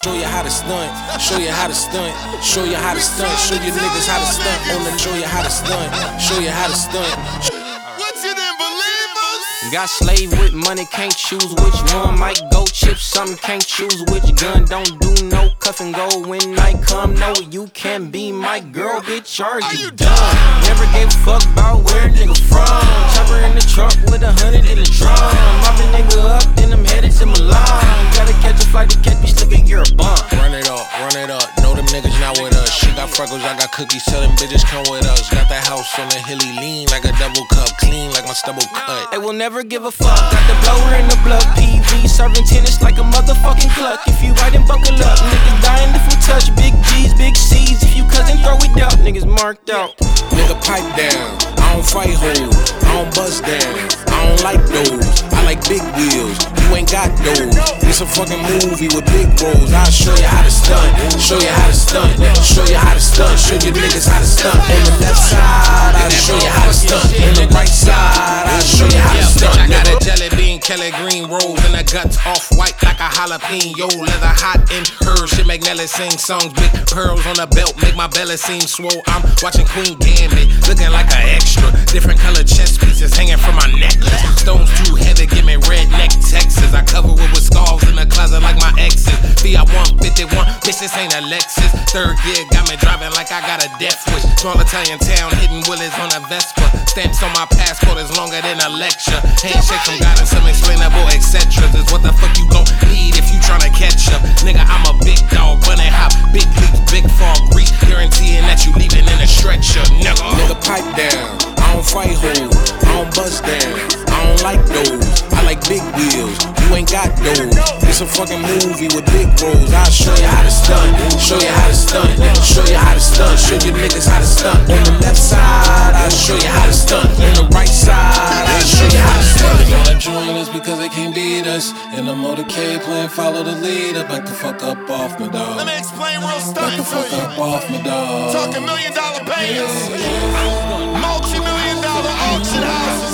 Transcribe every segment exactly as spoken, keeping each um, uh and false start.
Show you how to stunt, show you how to stunt, show you how to stunt, show you niggas how to stunt on the show you how to stunt, show you how to stunt. What you didn't believe us? Got slave with money, can't choose which one. Might go chip something, can't choose which gun. Don't do no cuff and go when night come. No, you can't be my girl, bitch, are you done? Never gave a fuck about where a nigga from. Chopper in the trunk with a hundred in the drum. Mop a nigga up, then I'm headed to Milan. Gotta catch a flight to catch me slipping, you're a bum. Run it up, run it up, know them niggas not with us. She got freckles, I got cookies, tell them bitches come with us. Got that house on the hilly, lean like a double cup, clean like my stubble cut. They will never give a fuck. Got the blower in the blood, P V serving tennis like a motherfucking cluck. If you right and buckle up, niggas dying if we touch. Big G's, big C's, if you cousin throw it up, niggas marked out. Nigga pipe down, I don't fight hoes, I don't bust down, I don't like those, I like big wheels, you ain't got those. It's a fucking movie with big roles. I'll show you how to stunt, show you how to stunt, show you how to stunt, show you niggas how to stunt. On the left side, I'll show you how to stunt. On the right side, I'll show you how to stunt. I got a jelly bean, Kelly green rolls, and the guts off white like a jalapeno. Leather hot in her, shit make Nelly sing songs. Big pearls on the belt make my belly seem swole. I'm watching Queen Gambit, looking like an extra. Different color chest pieces hanging from my necklace. Stones too heavy, give me redneck Texas. I cover it with scars in the closet like my exes. Fiat one fifty-one, bitch, this ain't a Lexus. Third gear got me driving like I got a death wish. Small Italian town, hitting Willis on a Vespa. Stamps on my passport is longer than a lecture. Handshake from God and some explainable et cetera. Is what the fuck you gon' need if you tryna catch up. Nigga, I'm a big dog, bunny hop, big leaps, big fall grease. Guaranteeing that you leaving in a stretcher, nigga. Nigga pipe down, I don't fight hoes, I don't bust down, I don't like those. I like big wheels, you ain't got those. It's a fucking movie with big roles. I'll show you how to stunt, show you how to stunt, show you how to stunt, show you niggas how to stunt. On the left side, I'll show you how to stunt. On the right side, I'll show you how to stunt. They wanna join us because they can't beat us. In the motorcade playing follow the leader. Back the fuck up off me, dog. Let me explain real Back stunning the to fuck you. up off me, dog. Talking million dollar payers, multi-million dollar auction houses.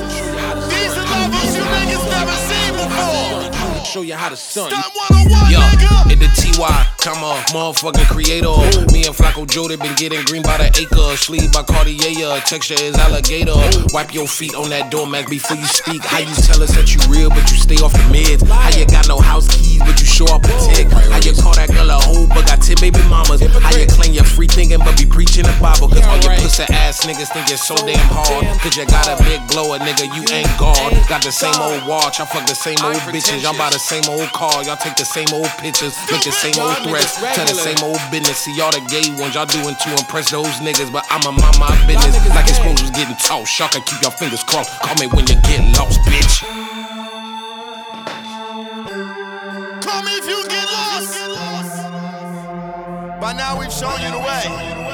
These are levels you niggas never seen before. Show you how to stunt. Stunt one oh one, Yo, nigga. hit the T Y, come on, motherfucking creator. Me and Flacco Joe, they been getting green by the acre. Sleeve by Cartier, texture is alligator. Wipe your feet on that doormat before you speak. How you tell us that you real, but you stay off the meds? How you got no house keys, but you show up a tick? How you call that girl a hoe, but got ten baby mamas? How you claim you're free thinking, but be preaching the Bible? Cause all your pussy ass niggas think you're so damn hard. Cause you got a big blower, nigga, you ain't God. Got the same old watch, I fuck the same old bitches. Y'all buy the same old car, y'all take the same old pictures, make the same old threats, tell the same old business. See y'all the gay ones, y'all doing to impress those niggas, but I'ma mind my business. Like exposed was getting tossed, y'all can keep your fingers crossed. Call me when you get lost, bitch. Call me if you get lost. By now we've shown you the way.